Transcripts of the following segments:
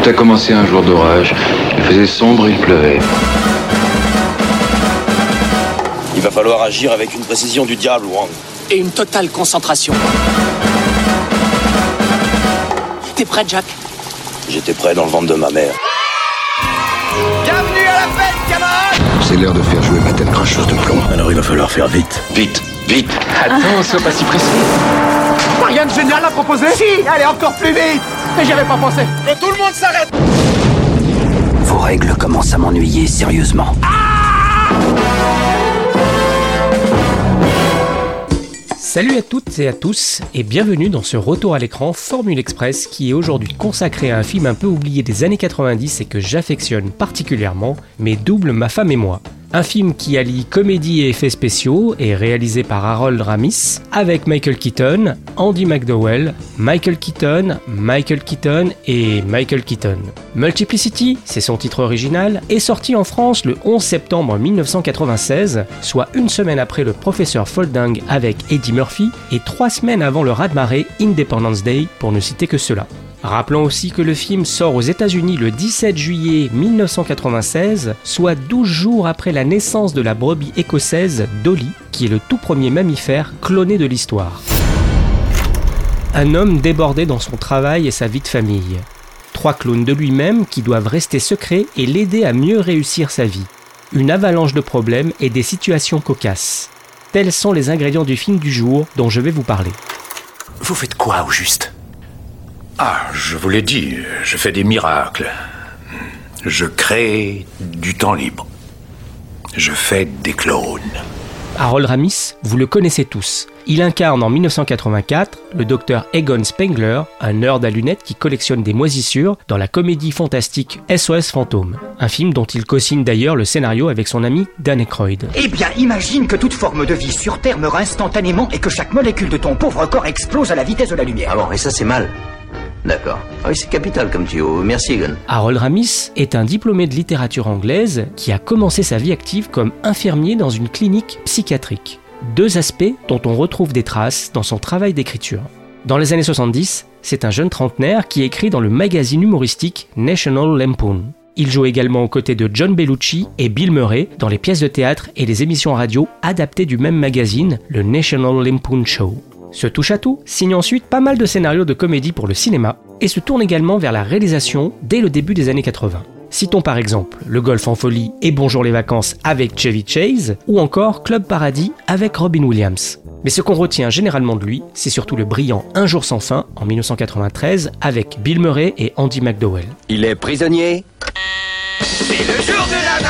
Tout a commencé un jour d'orage. Il faisait sombre et il pleuvait. Il va falloir agir avec une précision du diable, Wang. Et une totale concentration. T'es prêt, Jack? J'étais prêt dans le ventre de ma mère. Bienvenue à la fête, camarades! C'est l'heure de faire jouer ma telle cracheuse de plomb. Alors il va falloir faire vite. Vite, vite. Attends, sois pas si pressé. Rien de génial à proposer? Si, allez, encore plus vite! Mais j'y avais pas pensé. Que tout le monde s'arrête! Vos règles commencent à m'ennuyer sérieusement. Salut à toutes et à tous et bienvenue dans ce retour à l'écran Formule Express qui est aujourd'hui consacré à un film un peu oublié des années 90 et que j'affectionne particulièrement, mais Double ma femme et moi. Un film qui allie comédie et effets spéciaux est réalisé par Harold Ramis avec Michael Keaton, Andie McDowell, Michael Keaton et Michael Keaton. Multiplicity, c'est son titre original, est sorti en France le 11 septembre 1996, soit une semaine après le Professeur Folding avec Eddie Murphy et 3 semaines avant le raz-de-marée Independence Day pour ne citer que cela. Rappelons aussi que le film sort aux États-Unis le 17 juillet 1996, soit 12 jours après la naissance de la brebis écossaise Dolly, qui est le tout premier mammifère cloné de l'histoire. Un homme débordé dans son travail et sa vie de famille. 3 clones de lui-même qui doivent rester secrets et l'aider à mieux réussir sa vie. Une avalanche de problèmes et des situations cocasses. Tels sont les ingrédients du film du jour dont je vais vous parler. Vous faites quoi au juste ? Ah, je vous l'ai dit, je fais des miracles. Je crée du temps libre. Je fais des clones. Harold Ramis, vous le connaissez tous. Il incarne en 1984 le docteur Egon Spengler, un nerd à lunettes qui collectionne des moisissures dans la comédie fantastique SOS Fantôme, un film dont il co-signe d'ailleurs le scénario avec son ami Dan Aykroyd. Eh bien, imagine que toute forme de vie sur Terre meurt instantanément et que chaque molécule de ton pauvre corps explose à la vitesse de la lumière. Ah bon, et ça c'est mal. D'accord. Ah oui, c'est capital comme tuyau. Merci, Egon. Harold Ramis est un diplômé de littérature anglaise qui a commencé sa vie active comme infirmier dans une clinique psychiatrique. 2 aspects dont on retrouve des traces dans son travail d'écriture. Dans les années 70, c'est un jeune trentenaire qui écrit dans le magazine humoristique National Lampoon. Il joue également aux côtés de John Belushi et Bill Murray dans les pièces de théâtre et les émissions radio adaptées du même magazine, le National Lampoon Show. Ce touche-à-tout signe ensuite pas mal de scénarios de comédie pour le cinéma et se tourne également vers la réalisation dès le début des années 80. Citons par exemple Le Golf en folie et Bonjour les vacances avec Chevy Chase ou encore Club Paradis avec Robin Williams. Mais ce qu'on retient généralement de lui, c'est surtout le brillant Un jour sans fin en 1993 avec Bill Murray et Andie McDowell. Il est prisonnier C'est le jour de la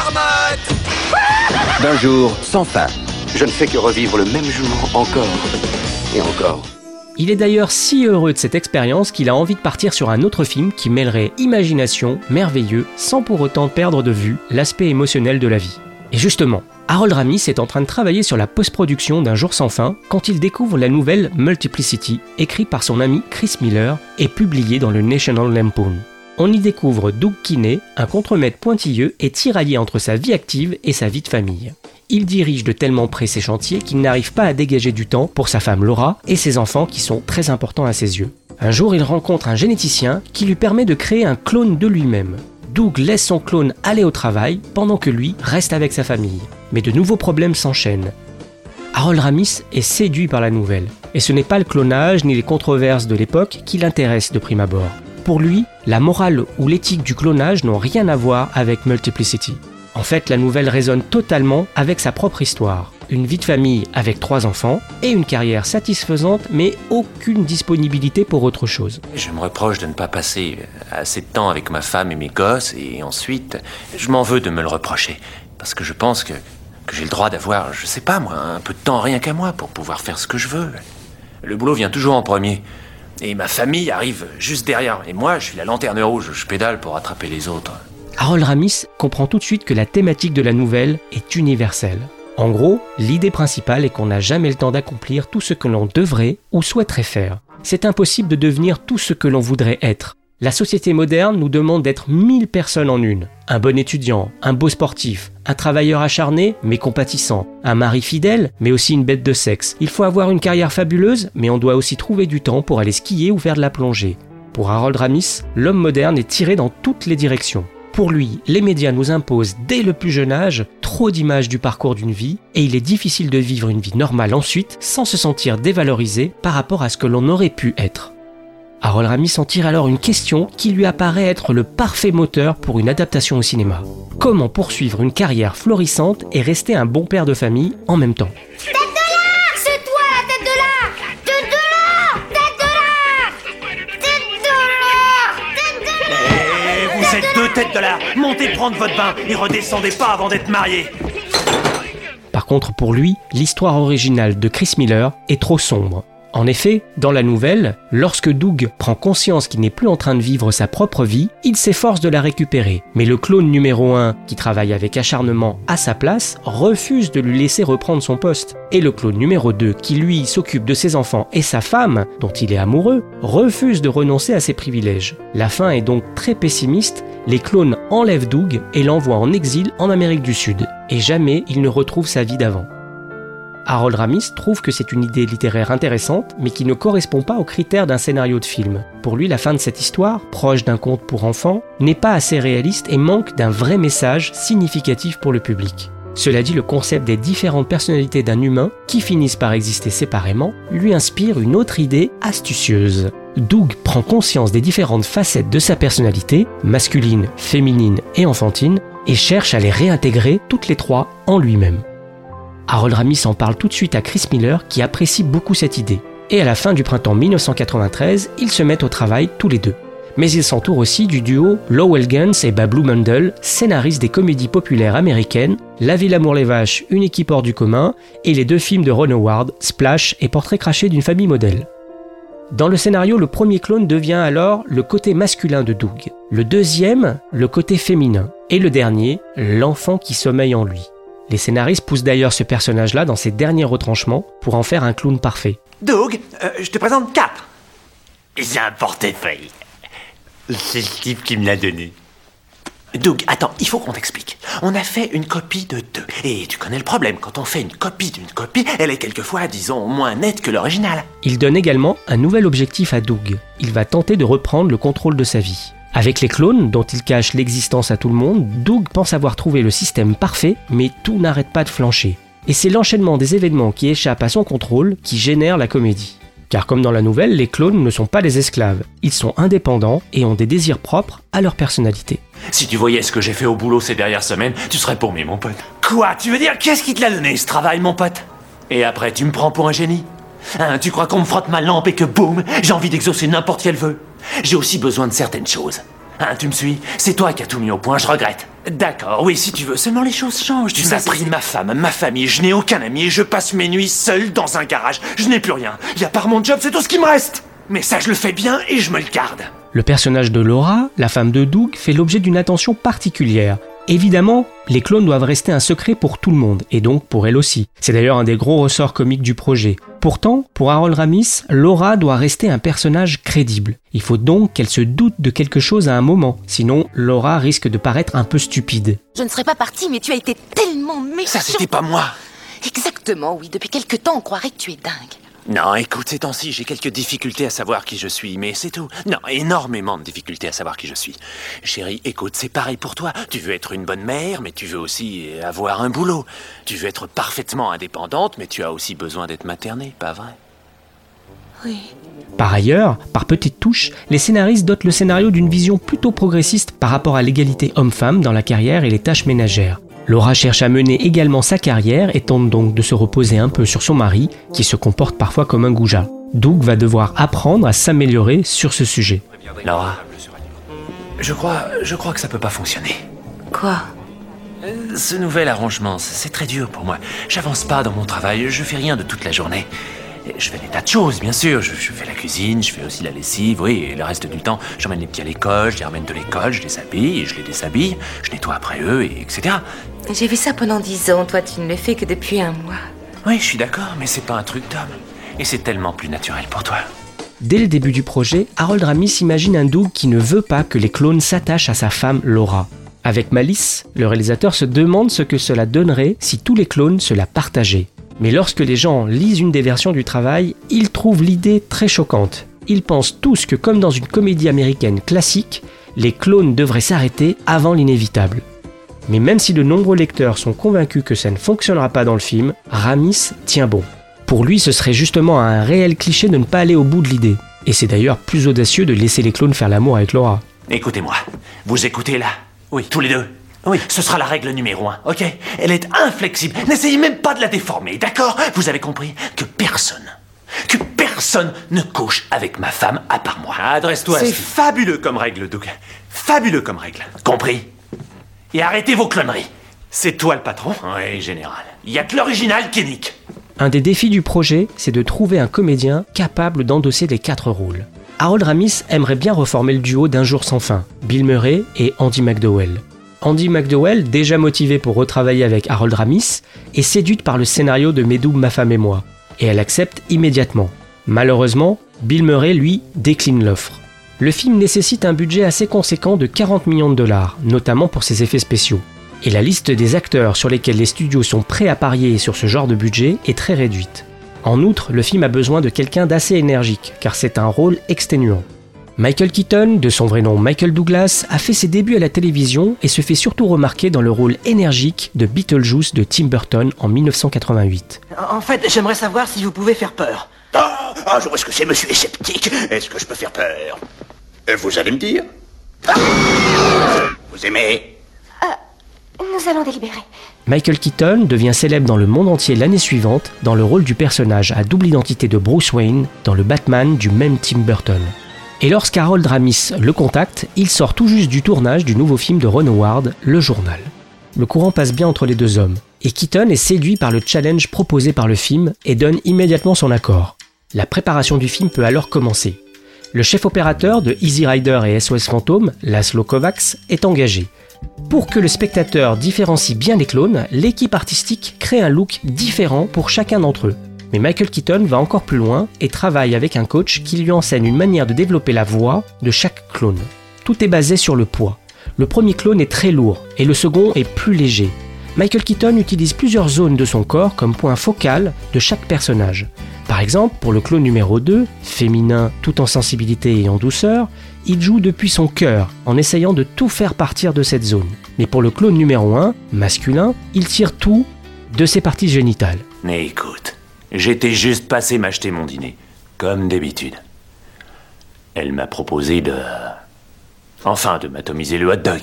marmotte! d'un jour sans fin. Je ne fais que revivre le même jour encore et encore. Il est d'ailleurs si heureux de cette expérience qu'il a envie de partir sur un autre film qui mêlerait imagination, merveilleux, sans pour autant perdre de vue l'aspect émotionnel de la vie. Et justement, Harold Ramis est en train de travailler sur la post-production d'Un jour sans fin quand il découvre la nouvelle Multiplicity, écrite par son ami Chris Miller et publiée dans le National Lampoon. On y découvre Doug Kinney, un contremaître pointilleux et tiraillé entre sa vie active et sa vie de famille. Il dirige de tellement près ses chantiers qu'il n'arrive pas à dégager du temps pour sa femme Laura et ses enfants qui sont très importants à ses yeux. Un jour, il rencontre un généticien qui lui permet de créer un clone de lui-même. Doug laisse son clone aller au travail pendant que lui reste avec sa famille. Mais de nouveaux problèmes s'enchaînent. Harold Ramis est séduit par la nouvelle. Et ce n'est pas le clonage ni les controverses de l'époque qui l'intéressent de prime abord. Pour lui, la morale ou l'éthique du clonage n'ont rien à voir avec Multiplicity. En fait, la nouvelle résonne totalement avec sa propre histoire. Une vie de famille avec 3 enfants et une carrière satisfaisante mais aucune disponibilité pour autre chose. Je me reproche de ne pas passer assez de temps avec ma femme et mes gosses et ensuite, je m'en veux de me le reprocher parce que je pense que j'ai le droit d'avoir, je sais pas moi, un peu de temps rien qu'à moi pour pouvoir faire ce que je veux. Le boulot vient toujours en premier et ma famille arrive juste derrière et moi, je suis la lanterne rouge, je pédale pour attraper les autres. Harold Ramis comprend tout de suite que la thématique de la nouvelle est universelle. En gros, l'idée principale est qu'on n'a jamais le temps d'accomplir tout ce que l'on devrait ou souhaiterait faire. C'est impossible de devenir tout ce que l'on voudrait être. La société moderne nous demande d'être 1000 personnes en une. Un bon étudiant, un beau sportif, un travailleur acharné mais compatissant, un mari fidèle mais aussi une bête de sexe. Il faut avoir une carrière fabuleuse mais on doit aussi trouver du temps pour aller skier ou faire de la plongée. Pour Harold Ramis, l'homme moderne est tiré dans toutes les directions. Pour lui, les médias nous imposent dès le plus jeune âge trop d'images du parcours d'une vie et il est difficile de vivre une vie normale ensuite sans se sentir dévalorisé par rapport à ce que l'on aurait pu être. Harold Ramis en tire alors une question qui lui apparaît être le parfait moteur pour une adaptation au cinéma. Comment poursuivre une carrière florissante et rester un bon père de famille en même temps ? Tête de là ! C'est toi la tête de là ! Tête de là ! Tête de là ! Tête de là ! Tête de là ! Vous êtes deux têtes de là. Montez prendre votre bain et redescendez pas avant d'être mariés. Par contre, pour lui, l'histoire originale de Chris Miller est trop sombre. En effet, dans la nouvelle, lorsque Doug prend conscience qu'il n'est plus en train de vivre sa propre vie, il s'efforce de la récupérer. Mais le clone numéro 1, qui travaille avec acharnement à sa place, refuse de lui laisser reprendre son poste. Et le clone numéro 2, qui lui s'occupe de ses enfants et sa femme, dont il est amoureux, refuse de renoncer à ses privilèges. La fin est donc très pessimiste, les clones enlèvent Doug et l'envoient en exil en Amérique du Sud. Et jamais il ne retrouve sa vie d'avant. Harold Ramis trouve que c'est une idée littéraire intéressante, mais qui ne correspond pas aux critères d'un scénario de film. Pour lui, la fin de cette histoire, proche d'un conte pour enfants, n'est pas assez réaliste et manque d'un vrai message significatif pour le public. Cela dit, le concept des différentes personnalités d'un humain, qui finissent par exister séparément, lui inspire une autre idée astucieuse. Doug prend conscience des différentes facettes de sa personnalité, masculine, féminine et enfantine, et cherche à les réintégrer toutes les trois en lui-même. Harold Ramis en parle tout de suite à Chris Miller qui apprécie beaucoup cette idée. Et à la fin du printemps 1993, ils se mettent au travail tous les deux. Mais ils s'entourent aussi du duo Lowell Guns et Bab Lumendel, scénaristes des comédies populaires américaines, La vie, l'amour, les vaches, Une équipe hors du commun, et les deux films de Ron Howard, Splash et Portrait craché d'une famille modèle. Dans le scénario, le premier clone devient alors le côté masculin de Doug, le deuxième, le côté féminin, et le dernier, l'enfant qui sommeille en lui. Les scénaristes poussent d'ailleurs ce personnage-là dans ses derniers retranchements pour en faire un clown parfait. Doug, je te présente Cap. J'ai un portefeuille. C'est le type qui me l'a donné. Doug, attends, il faut qu'on t'explique. On a fait une copie de deux. Et tu connais le problème, quand on fait une copie d'une copie, elle est quelquefois, disons, moins nette que l'original. Il donne également un nouvel objectif à Doug. Il va tenter de reprendre le contrôle de sa vie. Avec les clones, dont il cache l'existence à tout le monde, Doug pense avoir trouvé le système parfait, mais tout n'arrête pas de flancher. Et c'est l'enchaînement des événements qui échappent à son contrôle qui génère la comédie. Car comme dans la nouvelle, les clones ne sont pas des esclaves. Ils sont indépendants et ont des désirs propres à leur personnalité. Si tu voyais ce que j'ai fait au boulot ces dernières semaines, tu serais paumé, mon pote. Quoi? Tu veux dire, qu'est-ce qui te l'a donné, ce travail, mon pote? Et après, tu me prends pour un génie? Hein, tu crois qu'on me frotte ma lampe et que boum, j'ai envie d'exaucer n'importe quel vœu? J'ai aussi besoin de certaines choses. Hein, tu me suis? C'est toi qui as tout mis au point, je regrette. D'accord, oui, si tu veux, seulement les choses changent. Tu m'as pris ma femme, ma famille, je n'ai aucun ami et je passe mes nuits seul dans un garage. Je n'ai plus rien. Y a part mon job, c'est tout ce qui me reste. Mais ça, je le fais bien et je me le garde. Le personnage de Laura, la femme de Doug, fait l'objet d'une attention particulière. Évidemment, les clones doivent rester un secret pour tout le monde, et donc pour elle aussi. C'est d'ailleurs un des gros ressorts comiques du projet. Pourtant, pour Harold Ramis, Laura doit rester un personnage crédible. Il faut donc qu'elle se doute de quelque chose à un moment, sinon Laura risque de paraître un peu stupide. Je ne serais pas partie, mais tu as été tellement méchant. Ça, c'était pas moi. Exactement, oui. Depuis quelque temps, on croirait que tu es dingue. Non, écoute, ces temps-ci, j'ai quelques difficultés à savoir qui je suis, mais c'est tout. Non, énormément de difficultés à savoir qui je suis. Chérie, écoute, c'est pareil pour toi. Tu veux être une bonne mère, mais tu veux aussi avoir un boulot. Tu veux être parfaitement indépendante, mais tu as aussi besoin d'être maternée, pas vrai? Oui. Par ailleurs, par petites touches, les scénaristes dotent le scénario d'une vision plutôt progressiste par rapport à l'égalité homme-femme dans la carrière et les tâches ménagères. Laura cherche à mener également sa carrière et tente donc de se reposer un peu sur son mari, qui se comporte parfois comme un goujat. Doug va devoir apprendre à s'améliorer sur ce sujet. Laura, je crois que ça peut pas fonctionner. Quoi? Ce nouvel arrangement, c'est très dur pour moi. J'avance pas dans mon travail, je fais rien de toute la journée. Je fais des tas de choses, bien sûr. Je fais la cuisine, je fais aussi la lessive, oui, et le reste du temps, j'emmène les petits à l'école, je les ramène de l'école, je les habille, et je les déshabille, je nettoie après eux, et etc. J'ai vu ça pendant 10 ans, toi tu ne le fais que depuis 1 mois. Oui, je suis d'accord, mais c'est pas un truc d'homme. Et c'est tellement plus naturel pour toi. Dès le début du projet, Harold Ramis imagine un Doug qui ne veut pas que les clones s'attachent à sa femme Laura. Avec malice, le réalisateur se demande ce que cela donnerait si tous les clones se la partageaient. Mais lorsque les gens lisent une des versions du travail, ils trouvent l'idée très choquante. ils pensent tous que comme dans une comédie américaine classique, les clones devraient s'arrêter avant l'inévitable. Mais même si de nombreux lecteurs sont convaincus que ça ne fonctionnera pas dans le film, Ramis tient bon. Pour lui, ce serait justement un réel cliché de ne pas aller au bout de l'idée. Et c'est d'ailleurs plus audacieux de laisser les clones faire l'amour avec Laura. Écoutez-moi, vous écoutez là? Oui, tous les deux. Oui, ce sera la règle numéro 1, ok? Elle est inflexible, n'essayez même pas de la déformer, d'accord? Vous avez compris que personne ne couche avec ma femme à part moi. Adresse-toi à C'est ce- fabuleux comme règle, Doug. Fabuleux comme règle. Compris? Et arrêtez vos cloneries. C'est toi le patron? Oui, général. Il y a que l'original qui nique. Un des défis du projet, c'est de trouver un comédien capable d'endosser les 4 rôles. Harold Ramis aimerait bien reformer le duo d'Un jour sans fin, Bill Murray et Andie MacDowell. Andie MacDowell, déjà motivée pour retravailler avec Harold Ramis, est séduite par le scénario de Mes doubles, ma femme et moi, et elle accepte immédiatement. Malheureusement, Bill Murray, lui, décline l'offre. Le film nécessite un budget assez conséquent de 40 millions de dollars, notamment pour ses effets spéciaux. Et la liste des acteurs sur lesquels les studios sont prêts à parier sur ce genre de budget est très réduite. En outre, le film a besoin de quelqu'un d'assez énergique, car c'est un rôle exténuant. Michael Keaton, de son vrai nom Michael Douglas, a fait ses débuts à la télévision et se fait surtout remarquer dans le rôle énergique de Beetlejuice de Tim Burton en 1988. En fait, j'aimerais savoir si vous pouvez faire peur. Je vois ce que c'est, monsieur est sceptique. Est-ce que je peux faire peur? Vous allez me dire? Vous aimez? Nous allons délibérer. Michael Keaton devient célèbre dans le monde entier l'année suivante dans le rôle du personnage à double identité de Bruce Wayne dans le Batman du même Tim Burton. Et lorsqu'Harold Ramis le contacte, il sort tout juste du tournage du nouveau film de Ron Howard, Le Journal. Le courant passe bien entre les deux hommes, et Keaton est séduit par le challenge proposé par le film et donne immédiatement son accord. La préparation du film peut alors commencer. Le chef opérateur de Easy Rider et SOS Fantôme, Laszlo Kovacs, est engagé. Pour que le spectateur différencie bien les clones, l'équipe artistique crée un look différent pour chacun d'entre eux. Mais Michael Keaton va encore plus loin et travaille avec un coach qui lui enseigne une manière de développer la voix de chaque clone. Tout est basé sur le poids. Le premier clone est très lourd et le second est plus léger. Michael Keaton utilise plusieurs zones de son corps comme point focal de chaque personnage. Par exemple, pour le clone numéro 2, féminin tout en sensibilité et en douceur, il joue depuis son cœur en essayant de tout faire partir de cette zone. Mais pour le clone numéro 1, masculin, il tire tout de ses parties génitales. Mais écoute, j'étais juste passé m'acheter mon dîner, comme d'habitude. Elle m'a proposé de m'atomiser le hot dog.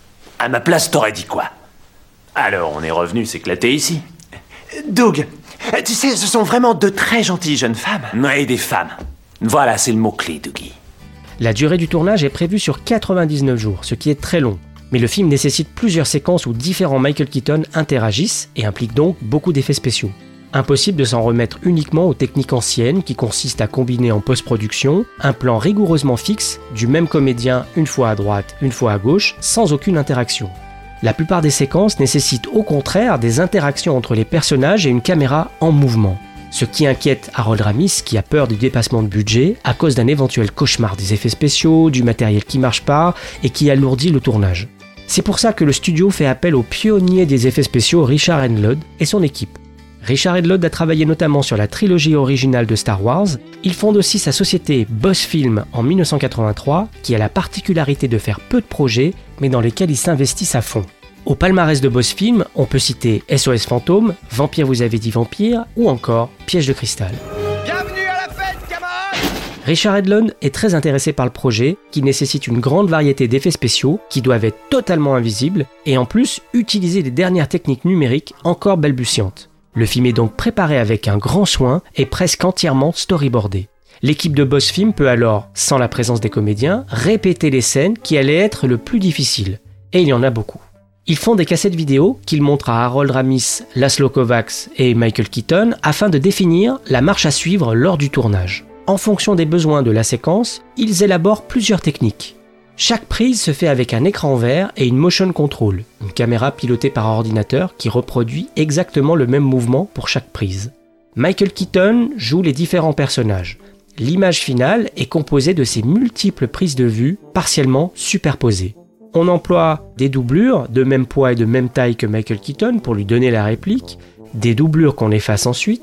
À ma place, t'aurais dit quoi? Alors, on est revenu s'éclater ici. Doug, tu sais, ce sont vraiment de très gentilles jeunes femmes. Oui, des femmes. Voilà, c'est le mot-clé, Dougie. La durée du tournage est prévue sur 99 jours, ce qui est très long. Mais le film nécessite plusieurs séquences où différents Michael Keaton interagissent et implique donc beaucoup d'effets spéciaux. Impossible de s'en remettre uniquement aux techniques anciennes qui consistent à combiner en post-production un plan rigoureusement fixe du même comédien une fois à droite, une fois à gauche, sans aucune interaction. La plupart des séquences nécessitent au contraire des interactions entre les personnages et une caméra en mouvement. Ce qui inquiète Harold Ramis qui a peur du dépassement de budget à cause d'un éventuel cauchemar des effets spéciaux, du matériel qui marche pas et qui alourdit le tournage. C'est pour ça que le studio fait appel au pionnier des effets spéciaux Richard Enlod et son équipe. Richard Enlod a travaillé notamment sur la trilogie originale de Star Wars. Il fonde aussi sa société Boss Film en 1983, qui a la particularité de faire peu de projets, mais dans lesquels ils s'investissent à fond. Au palmarès de Boss Film, on peut citer SOS Fantôme, Vampire vous avez dit vampire, ou encore Piège de cristal. Bienvenue à la fête, camarades! Richard Enlod est très intéressé par le projet, qui nécessite une grande variété d'effets spéciaux, qui doivent être totalement invisibles, et en plus utiliser les dernières techniques numériques encore balbutiantes. Le film est donc préparé avec un grand soin et presque entièrement storyboardé. L'équipe de Boss Film peut alors, sans la présence des comédiens, répéter les scènes qui allaient être le plus difficiles. Et il y en a beaucoup. Ils font des cassettes vidéo qu'ils montrent à Harold Ramis, Laszlo Kovacs et Michael Keaton afin de définir la marche à suivre lors du tournage. En fonction des besoins de la séquence, ils élaborent plusieurs techniques. Chaque prise se fait avec un écran vert et une motion control, une caméra pilotée par ordinateur qui reproduit exactement le même mouvement pour chaque prise. Michael Keaton joue les différents personnages. L'image finale est composée de ces multiples prises de vue partiellement superposées. On emploie des doublures de même poids et de même taille que Michael Keaton pour lui donner la réplique, des doublures qu'on efface ensuite,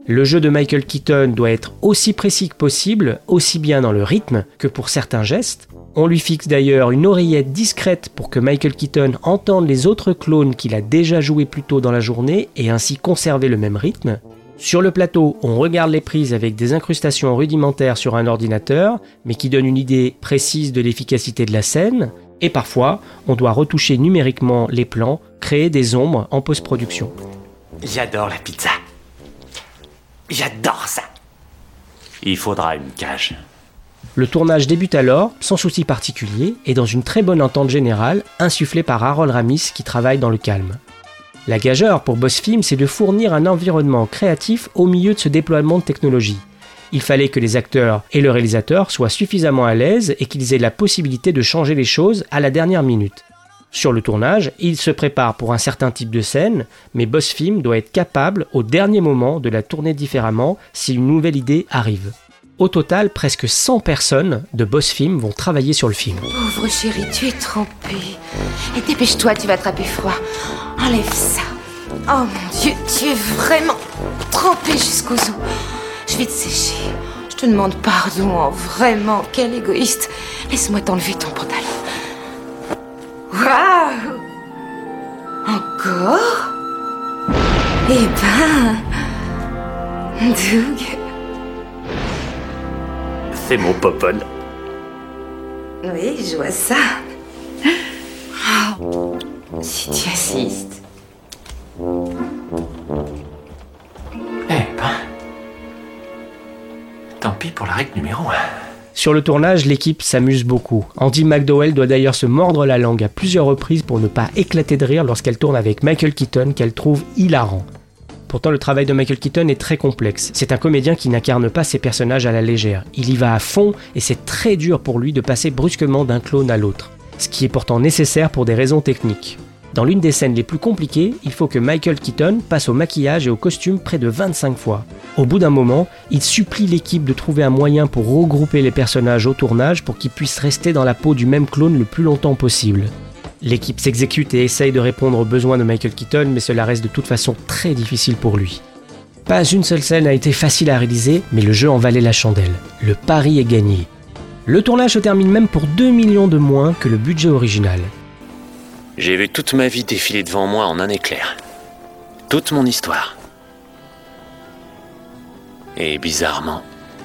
Le jeu de Michael Keaton doit être aussi précis que possible, aussi bien dans le rythme que pour certains gestes. On lui fixe d'ailleurs une oreillette discrète pour que Michael Keaton entende les autres clones qu'il a déjà joués plus tôt dans la journée et ainsi conserver le même rythme. Sur le plateau, on regarde les prises avec des incrustations rudimentaires sur un ordinateur, mais qui donnent une idée précise de l'efficacité de la scène. Et parfois, on doit retoucher numériquement les plans, créer des ombres en post-production. J'adore la pizza. J'adore ça. Il faudra une cage. Le tournage débute alors, sans souci particulier, et dans une très bonne entente générale, insufflée par Harold Ramis qui travaille dans le calme. La gageure pour Boss Film, c'est de fournir un environnement créatif au milieu de ce déploiement de technologie. Il fallait que les acteurs et le réalisateur soient suffisamment à l'aise et qu'ils aient la possibilité de changer les choses à la dernière minute. Sur le tournage, ils se préparent pour un certain type de scène, mais Boss Film doit être capable au dernier moment de la tourner différemment si une nouvelle idée arrive. Au total, presque 100 personnes de Boss Film vont travailler sur le film. Pauvre chéri, tu es trempé. Et dépêche-toi, tu vas attraper froid. Enlève ça. Oh mon Dieu, tu es vraiment trempé jusqu'aux os. Je vais te sécher. Je te demande pardon, oh, vraiment, quel égoïste. Laisse-moi t'enlever ton pantalon. Waouh! Encore? Eh ben... Doug... C'est mon popol. Oui, je vois ça. Oh, si tu assistes. Eh ben... Tant pis pour la règle numéro 1. Sur le tournage, l'équipe s'amuse beaucoup. Andie McDowell doit d'ailleurs se mordre la langue à plusieurs reprises pour ne pas éclater de rire lorsqu'elle tourne avec Michael Keaton, qu'elle trouve hilarant. Pourtant, le travail de Michael Keaton est très complexe. C'est un comédien qui n'incarne pas ses personnages à la légère. Il y va à fond et c'est très dur pour lui de passer brusquement d'un clone à l'autre. Ce qui est pourtant nécessaire pour des raisons techniques. Dans l'une des scènes les plus compliquées, il faut que Michael Keaton passe au maquillage et au costume près de 25 fois. Au bout d'un moment, il supplie l'équipe de trouver un moyen pour regrouper les personnages au tournage pour qu'ils puissent rester dans la peau du même clone le plus longtemps possible. L'équipe s'exécute et essaye de répondre aux besoins de Michael Keaton, mais cela reste de toute façon très difficile pour lui. Pas une seule scène n'a été facile à réaliser, mais le jeu en valait la chandelle. Le pari est gagné. Le tournage se termine même pour 2 millions de moins que le budget original. J'ai vu toute ma vie défiler devant moi en un éclair. Toute mon histoire. Et bizarrement,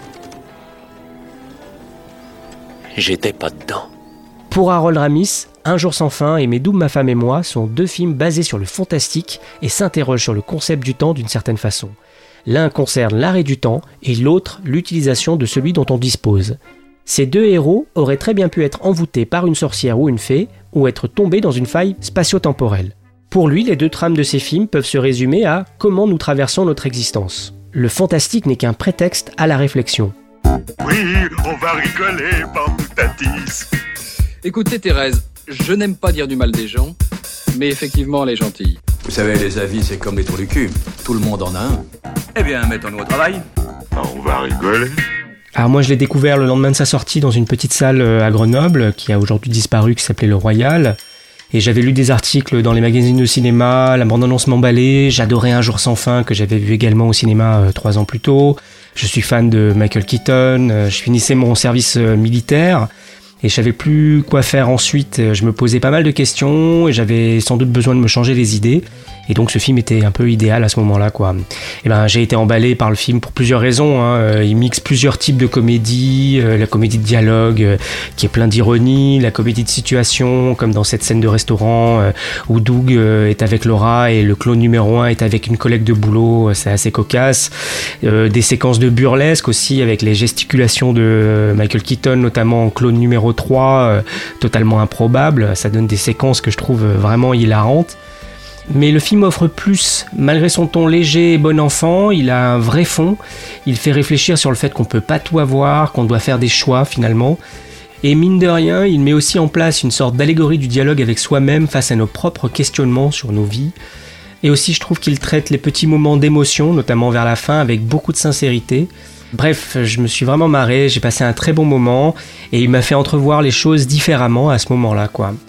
j'étais pas dedans. Pour Harold Ramis, Un jour sans fin et Mes doubles, ma femme et moi sont deux films basés sur le fantastique et s'interrogent sur le concept du temps d'une certaine façon. L'un concerne l'arrêt du temps et l'autre l'utilisation de celui dont on dispose. Ces deux héros auraient très bien pu être envoûtés par une sorcière ou une fée, ou être tombés dans une faille spatio-temporelle. Pour lui, les deux trames de ces films peuvent se résumer à comment nous traversons notre existence. Le fantastique n'est qu'un prétexte à la réflexion. Oui, on va rigoler, Bamboutatis. Écoutez Thérèse, je n'aime pas dire du mal des gens, mais effectivement elle est gentille. Vous savez, les avis, c'est comme les trous du cul. Tout le monde en a un. Eh bien, mettons-nous au travail. On va rigoler. Alors moi je l'ai découvert le lendemain de sa sortie dans une petite salle à Grenoble, qui a aujourd'hui disparu, qui s'appelait Le Royal. Et j'avais lu des articles dans les magazines de cinéma, la bande-annonce m'emballait, j'adorais Un jour sans fin, que j'avais vu également au cinéma 3 ans plus tôt. Je suis fan de Michael Keaton, je finissais mon service militaire. Et je savais plus quoi faire ensuite, je me posais pas mal de questions et j'avais sans doute besoin de me changer les idées. Et donc ce film était un peu idéal à ce moment-là, quoi. Et ben j'ai été emballé par le film pour plusieurs raisons, hein. Il mixe plusieurs types de comédie, la comédie de dialogue qui est plein d'ironie, la comédie de situation, comme dans cette scène de restaurant où Doug est avec Laura et le clone numéro 1 est avec une collègue de boulot, c'est assez cocasse. Des séquences de burlesque aussi avec les gesticulations de Michael Keaton, notamment en clone numéro 3, totalement improbable. Ça donne des séquences que je trouve vraiment hilarantes. Mais le film offre plus. Malgré son ton léger et bon enfant, il a un vrai fond. Il fait réfléchir sur le fait qu'on peut pas tout avoir, qu'on doit faire des choix finalement. Et mine de rien, il met aussi en place une sorte d'allégorie du dialogue avec soi-même face à nos propres questionnements sur nos vies. Et aussi, je trouve qu'il traite les petits moments d'émotion, notamment vers la fin, avec beaucoup de sincérité. Bref, je me suis vraiment marré, j'ai passé un très bon moment et il m'a fait entrevoir les choses différemment à ce moment-là, quoi.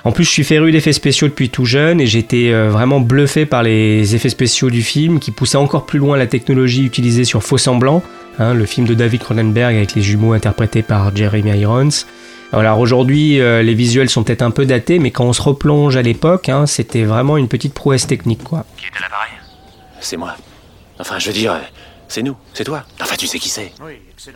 En plus, je suis féru d'effets spéciaux depuis tout jeune et j'étais vraiment bluffé par les effets spéciaux du film qui poussaient encore plus loin la technologie utilisée sur Faux Semblants, le film de David Cronenberg avec les jumeaux interprétés par Jeremy Irons. Alors aujourd'hui, les visuels sont peut-être un peu datés, mais quand on se replonge à l'époque, c'était vraiment une petite prouesse technique, quoi. Qui est à l'appareil ? C'est moi. Enfin, je veux dire, c'est nous, c'est toi. Enfin, tu sais qui c'est. Oui, excellent.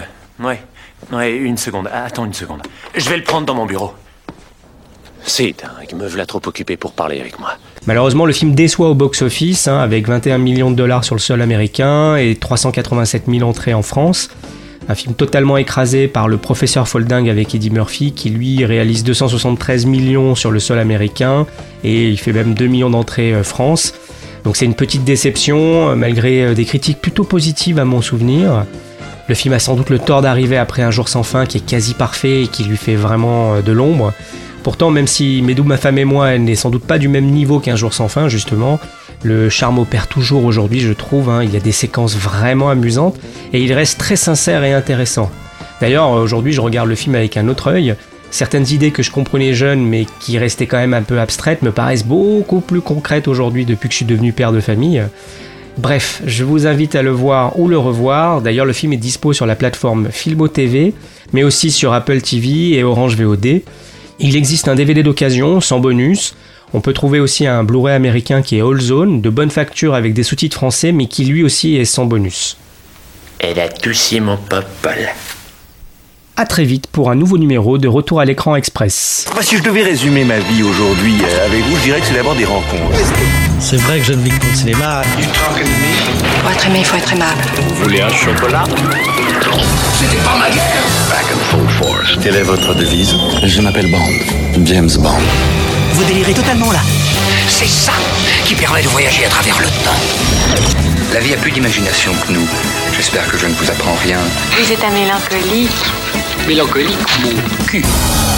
Ouais, une seconde. Attends une seconde. Je vais le prendre dans mon bureau. C'est dingue, me voilà trop occupé pour parler avec moi. Malheureusement, le film déçoit au box-office, avec 21 millions de dollars sur le sol américain et 387 000 entrées en France. Un film totalement écrasé par le professeur Folding avec Eddie Murphy, qui lui réalise 273 millions sur le sol américain et il fait même 2 millions d'entrées France. Donc c'est une petite déception, malgré des critiques plutôt positives à mon souvenir. Le film a sans doute le tort d'arriver après Un jour sans fin qui est quasi parfait et qui lui fait vraiment de l'ombre. Pourtant, même si Médou, ma femme et moi, elle n'est sans doute pas du même niveau qu'Un jour sans fin, justement, le charme opère toujours aujourd'hui, je trouve. Il y a des séquences vraiment amusantes et il reste très sincère et intéressant. D'ailleurs, aujourd'hui, je regarde le film avec un autre œil. Certaines idées que je comprenais jeune mais qui restaient quand même un peu abstraites me paraissent beaucoup plus concrètes aujourd'hui depuis que je suis devenu père de famille. Bref, je vous invite à le voir ou le revoir. D'ailleurs, le film est dispo sur la plateforme Filmo TV, mais aussi sur Apple TV et Orange VOD. Il existe un DVD d'occasion, sans bonus. On peut trouver aussi un Blu-ray américain qui est All Zone, de bonne facture avec des sous-titres français, mais qui lui aussi est sans bonus. Elle a touché mon popole. À très vite pour un nouveau numéro de Retour à l'écran express. Si je devais résumer ma vie aujourd'hui avec vous, je dirais que c'est d'abord des rencontres. C'est vrai que je ne vis que pour le cinéma. Pour être aimé, il faut être aimable. Vous voulez un chocolat? C'était pas ma guerre. Back and full force. Quelle est votre devise? Je m'appelle Bond. James Bond. Vous délirez totalement là. C'est ça qui permet de voyager à travers le temps. La vie a plus d'imagination que nous. J'espère que je ne vous apprends rien. Vous êtes un mélancolique. Mélancolique, mon cul.